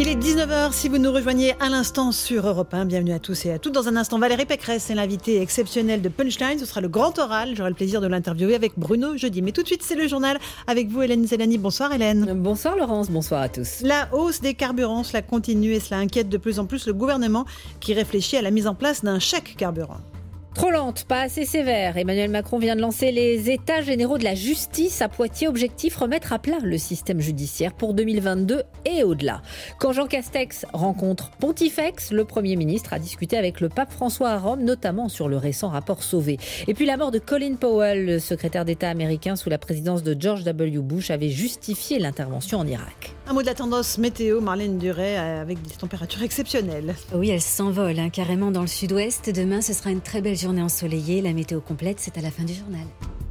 Il est 19h, si vous nous rejoignez à l'instant sur Europe 1, bienvenue à tous et à toutes. Dans un instant, Valérie Pécresse est l'invitée exceptionnelle de Punchline, ce sera le grand oral, j'aurai le plaisir de l'interviewer avec Bruno jeudi. Mais tout de suite, c'est le journal avec vous Hélène Zellani. Bonsoir Hélène. Bonsoir Laurence, bonsoir à tous. La hausse des carburants, cela continue et cela inquiète de plus en plus le gouvernement qui réfléchit à la mise en place d'un chèque carburant. Trop lente, pas assez sévère. Emmanuel Macron vient de lancer les états généraux de la justice à Poitiers. Objectif, remettre à plat le système judiciaire pour 2022 et au-delà. Quand Jean Castex rencontre Pontifex, le Premier ministre a discuté avec le pape François à Rome, notamment sur le récent rapport Sauvé. Et puis la mort de Colin Powell, le secrétaire d'État américain sous la présidence de George W. Bush, avait justifié l'intervention en Irak. Un mot de la tendance météo, Marlène Duret, avec des températures exceptionnelles. Oui, elle s'envole carrément dans le sud-ouest. Demain, ce sera une très belle journée ensoleillée. La météo complète, c'est à la fin du journal.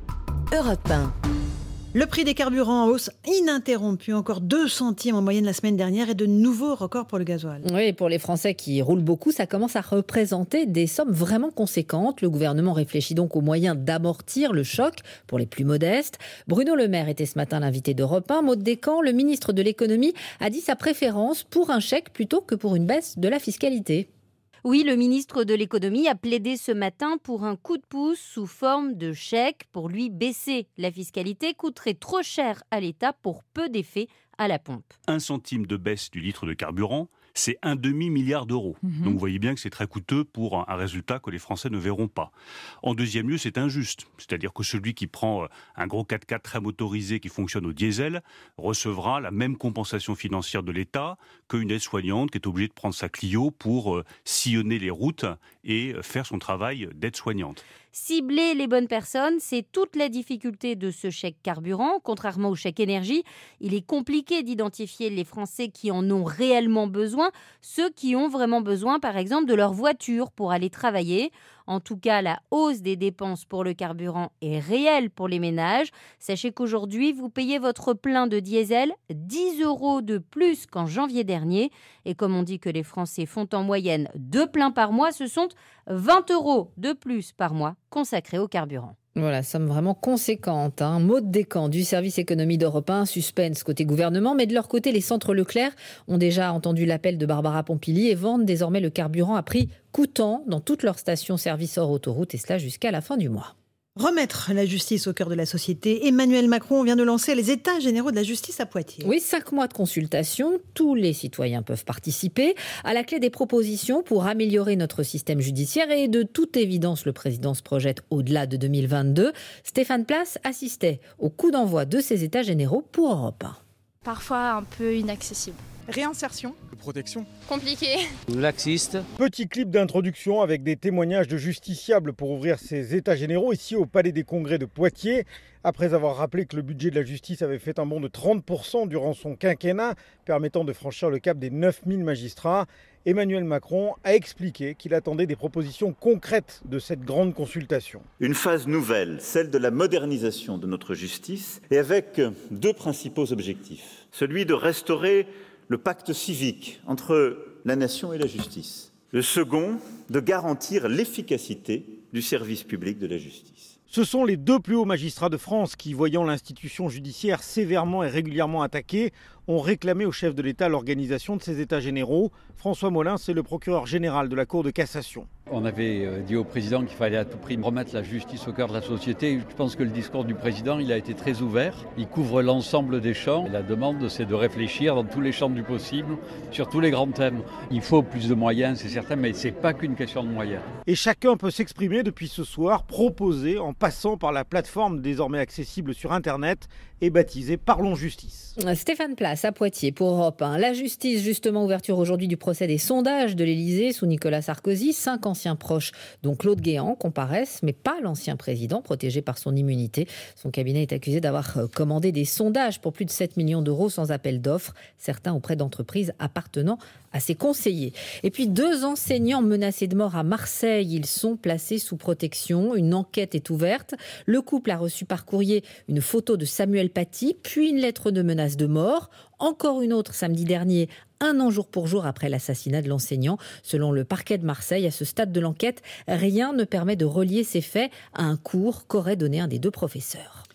Europe 1. Le prix des carburants en hausse ininterrompue, encore 2 centimes en moyenne la semaine dernière et de nouveaux records pour le gasoil. Oui, pour les Français qui roulent beaucoup, ça commence à représenter des sommes vraiment conséquentes. Le gouvernement réfléchit donc aux moyens d'amortir le choc pour les plus modestes. Bruno Le Maire était ce matin l'invité d'Europe 1. Maud Descamps, le ministre de l'économie, a dit sa préférence pour un chèque plutôt que pour une baisse de la fiscalité. Oui, le ministre de l'économie a plaidé ce matin pour un coup de pouce sous forme de chèque. Pour lui, baisser la fiscalité coûterait trop cher à l'État pour peu d'effets à la pompe. 1 centime de baisse du litre de carburant, c'est un demi-milliard d'euros. Donc vous voyez bien que c'est très coûteux pour un résultat que les Français ne verront pas. En deuxième lieu, c'est injuste. C'est-à-dire que celui qui prend un gros 4x4 très motorisé qui fonctionne au diesel recevra la même compensation financière de l'État qu'une aide-soignante qui est obligée de prendre sa Clio pour sillonner les routes et faire son travail d'aide-soignante. Cibler les bonnes personnes, c'est toute la difficulté de ce chèque carburant. Contrairement au chèque énergie, il est compliqué d'identifier les Français qui en ont réellement besoin, ceux qui ont vraiment besoin, par exemple, de leur voiture pour aller travailler. En tout cas, la hausse des dépenses pour le carburant est réelle pour les ménages. Sachez qu'aujourd'hui, vous payez votre plein de diesel 10 € de plus qu'en janvier dernier. Et comme on dit que les Français font en moyenne 2 pleins par mois, ce sont 20 € de plus par mois consacrés au carburant. Voilà, somme vraiment conséquente. Maud Descamps du service économie d'Europe 1, suspense côté gouvernement, mais de leur côté, les centres Leclerc ont déjà entendu l'appel de Barbara Pompili et vendent désormais le carburant à prix coûtant dans toutes leurs stations-service hors autoroute, et cela jusqu'à la fin du mois. Remettre la justice au cœur de la société. Emmanuel Macron vient de lancer les états généraux de la justice à Poitiers. Oui, 5 mois de consultation. Tous les citoyens peuvent participer. À la clé des propositions pour améliorer notre système judiciaire et de toute évidence, le président se projette au-delà de 2022. Stéphane Place assistait au coup d'envoi de ces états généraux pour Europe 1. Parfois un peu inaccessible. Réinsertion. Protection. Compliqué. Laxiste. Petit clip d'introduction avec des témoignages de justiciables pour ouvrir ces états généraux ici au Palais des Congrès de Poitiers. Après avoir rappelé que le budget de la justice avait fait un bond de 30% durant son quinquennat, permettant de franchir le cap des 9000 magistrats, Emmanuel Macron a expliqué qu'il attendait des propositions concrètes de cette grande consultation. Une phase nouvelle, celle de la modernisation de notre justice, et avec 2 principaux objectifs. Celui de restaurer le pacte civique entre la nation et la justice. Le second, de garantir l'efficacité du service public de la justice. Ce sont les 2 plus hauts magistrats de France qui, voyant l'institution judiciaire sévèrement et régulièrement attaquée, ont réclamé au chef de l'État l'organisation de ces états généraux. François Molins, c'est le procureur général de la Cour de cassation. On avait dit au président qu'il fallait à tout prix remettre la justice au cœur de la société. Je pense que le discours du président, il a été très ouvert. Il couvre l'ensemble des champs. Et la demande, c'est de réfléchir dans tous les champs du possible, sur tous les grands thèmes. Il faut plus de moyens, c'est certain, mais ce n'est pas qu'une question de moyens. Et chacun peut s'exprimer depuis ce soir, proposer en passant par la plateforme désormais accessible sur Internet et baptisée Parlons Justice. Stéphane Place à Poitiers pour Europe 1. La justice, justement, ouverture aujourd'hui du procès des sondages de l'Élysée sous Nicolas Sarkozy. 5 anciens proches, dont Claude Guéant, comparaissent, mais pas l'ancien président, protégé par son immunité. Son cabinet est accusé d'avoir commandé des sondages pour plus de 7 millions d'euros sans appel d'offres, certains auprès d'entreprises appartenant à ses conseillers. Et puis 2 enseignants menacés de mort à Marseille. Ils sont placés sous protection. Une enquête est ouverte. Le couple a reçu par courrier une photo de Samuel Paty, puis une lettre de menace de mort. Encore une autre samedi dernier, 1 an jour pour jour après l'assassinat de l'enseignant. Selon le parquet de Marseille, à ce stade de l'enquête, rien ne permet de relier ces faits à un cours qu'aurait donné un des 2 professeurs.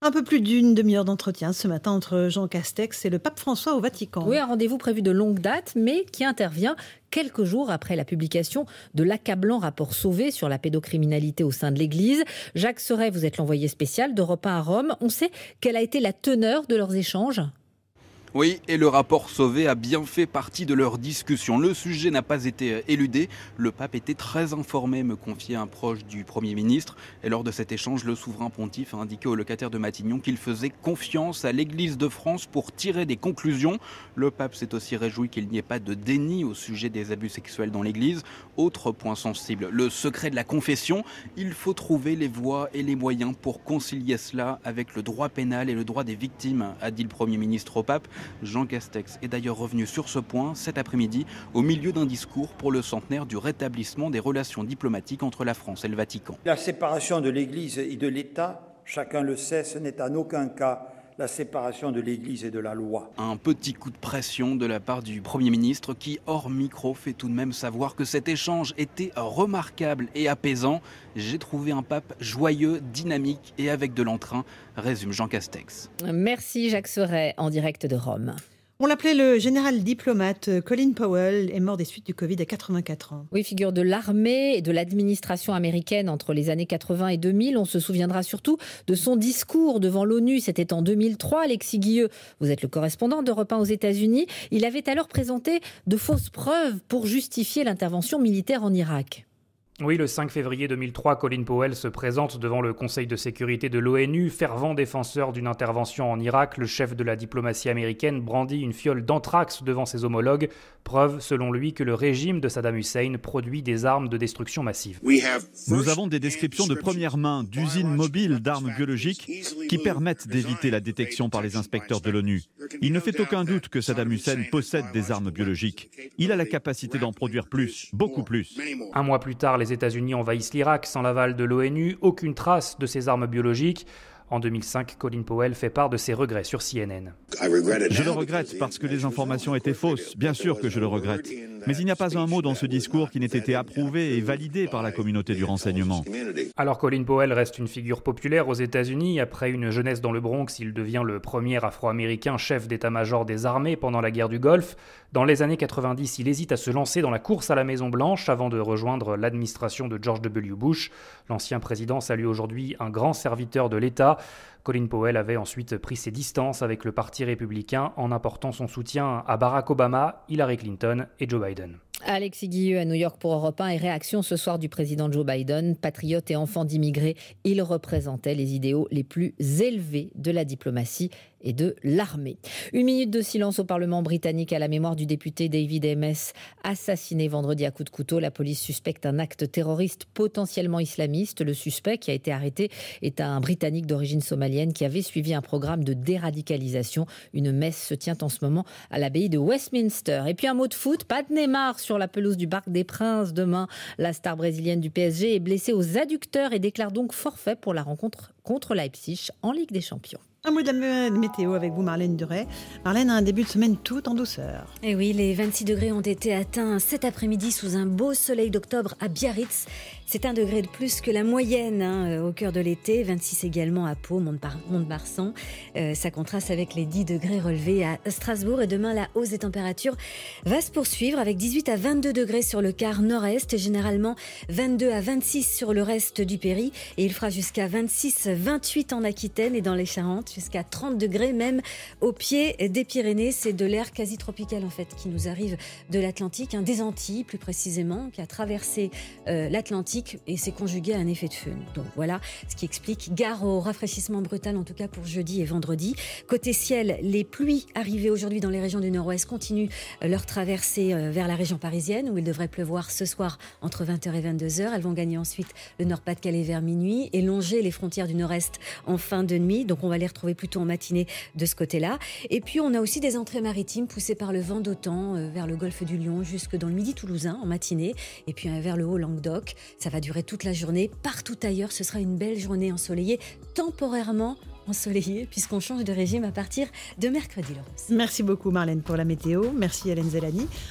Un peu plus d'une demi-heure d'entretien ce matin entre Jean Castex et le pape François au Vatican. Oui, un rendez-vous prévu de longue date, mais qui intervient quelques jours après la publication de l'accablant rapport Sauvé sur la pédocriminalité au sein de l'Église. Jacques Serret, vous êtes l'envoyé spécial d'Europe 1 à Rome. On sait quelle a été la teneur de leurs échanges ? Oui, et le rapport Sauvé a bien fait partie de leur discussion. Le sujet n'a pas été éludé. Le pape était très informé, me confiait un proche du Premier ministre. Et lors de cet échange, le souverain pontife a indiqué au locataire de Matignon qu'il faisait confiance à l'Église de France pour tirer des conclusions. Le pape s'est aussi réjoui qu'il n'y ait pas de déni au sujet des abus sexuels dans l'Église. Autre point sensible, le secret de la confession. Il faut trouver les voies et les moyens pour concilier cela avec le droit pénal et le droit des victimes, a dit le Premier ministre au pape. Jean Castex est d'ailleurs revenu sur ce point cet après-midi au milieu d'un discours pour le centenaire du rétablissement des relations diplomatiques entre la France et le Vatican. La séparation de l'Église et de l'État, chacun le sait, ce n'est en aucun cas la séparation de l'Église et de la loi. Un petit coup de pression de la part du Premier ministre qui, hors micro, fait tout de même savoir que cet échange était remarquable et apaisant. J'ai trouvé un pape joyeux, dynamique et avec de l'entrain, résume Jean Castex. Merci Jacques Serret, en direct de Rome. On l'appelait le général diplomate. Colin Powell est mort des suites du Covid à 84 ans. Oui, figure de l'armée et de l'administration américaine entre les années 80 et 2000. On se souviendra surtout de son discours devant l'ONU. C'était en 2003. Alexis Guilleux, vous êtes le correspondant d'Europe 1 aux États-Unis. Il avait alors présenté de fausses preuves pour justifier l'intervention militaire en Irak. Oui, le 5 février 2003, Colin Powell se présente devant le Conseil de sécurité de l'ONU. Fervent défenseur d'une intervention en Irak, le chef de la diplomatie américaine brandit une fiole d'anthrax devant ses homologues. Preuve, selon lui, que le régime de Saddam Hussein produit des armes de destruction massive. Nous avons des descriptions de première main d'usines mobiles d'armes biologiques qui permettent d'éviter la détection par les inspecteurs de l'ONU. Il ne fait aucun doute que Saddam Hussein possède des armes biologiques. Il a la capacité d'en produire plus, beaucoup plus. Un mois plus tard, les États-Unis envahissent l'Irak sans l'aval de l'ONU. Aucune trace de ces armes biologiques. En 2005, Colin Powell fait part de ses regrets sur CNN. Je le regrette parce que les informations étaient fausses. Bien sûr que je le regrette. Mais il n'y a pas un mot dans ce discours qui n'ait été approuvé et validé par la communauté du renseignement. Alors Colin Powell reste une figure populaire aux États-Unis. Après une jeunesse dans le Bronx, il devient le premier afro-américain chef d'état-major des armées pendant la guerre du Golfe. Dans les années 90, il hésite à se lancer dans la course à la Maison-Blanche avant de rejoindre l'administration de George W. Bush. L'ancien président salue aujourd'hui un grand serviteur de l'État. Colin Powell avait ensuite pris ses distances avec le Parti républicain en apportant son soutien à Barack Obama, Hillary Clinton et Joe Biden. Alexis Guilleux à New York pour Europe 1 et réaction ce soir du président Joe Biden. Patriote et enfant d'immigrés, il représentait les idéaux les plus élevés de la diplomatie et de l'armée. 1 minute de silence au Parlement britannique à la mémoire du député David Ames, assassiné vendredi à coups de couteau. La police suspecte un acte terroriste potentiellement islamiste. Le suspect qui a été arrêté est un Britannique d'origine somalienne qui avait suivi un programme de déradicalisation. Une messe se tient en ce moment à l'abbaye de Westminster. Et puis un mot de foot, pas de Neymar sur la pelouse du Parc des Princes demain. La star brésilienne du PSG est blessée aux adducteurs et déclare donc forfait pour la rencontre contre Leipzig en Ligue des Champions. Un mot de la météo avec vous, Marlène Duret. Marlène a un début de semaine tout en douceur. Et oui, les 26 degrés ont été atteints cet après-midi sous un beau soleil d'octobre à Biarritz. C'est 1 degré de plus que la moyenne au cœur de l'été. 26 également à Pau, Mont-de-Marsan. Ça contraste avec les 10 degrés relevés à Strasbourg. Et demain, la hausse des températures va se poursuivre avec 18 à 22 degrés sur le quart nord-est et généralement 22 à 26 sur le reste du Péri. Et il fera jusqu'à 26-28 en Aquitaine et dans les Charentes, jusqu'à 30 degrés même au pied des Pyrénées. C'est de l'air quasi tropical en fait qui nous arrive de l'Atlantique, des Antilles plus précisément, qui a traversé l'Atlantique et s'est conjugué à un effet de feu. Donc voilà ce qui explique gare au rafraîchissement brutal en tout cas pour jeudi et vendredi. Côté ciel, les pluies arrivées aujourd'hui dans les régions du nord-ouest continuent leur traversée vers la région parisienne où il devrait pleuvoir ce soir entre 20h et 22h. Elles vont gagner ensuite le Nord-Pas-de-Calais vers minuit et longer les frontières du nord-est en fin de nuit. Donc on va les retrouver plutôt en matinée de ce côté-là. Et puis on a aussi des entrées maritimes poussées par le vent d'OTAN vers le golfe du Lion jusque dans le midi toulousain en matinée et puis vers le Haut-Languedoc. Ça va durer toute la journée. Partout ailleurs, ce sera une belle journée ensoleillée, temporairement ensoleillée, puisqu'on change de régime à partir de mercredi, Laurence. Merci beaucoup Marlène pour la météo. Merci Hélène Zellani.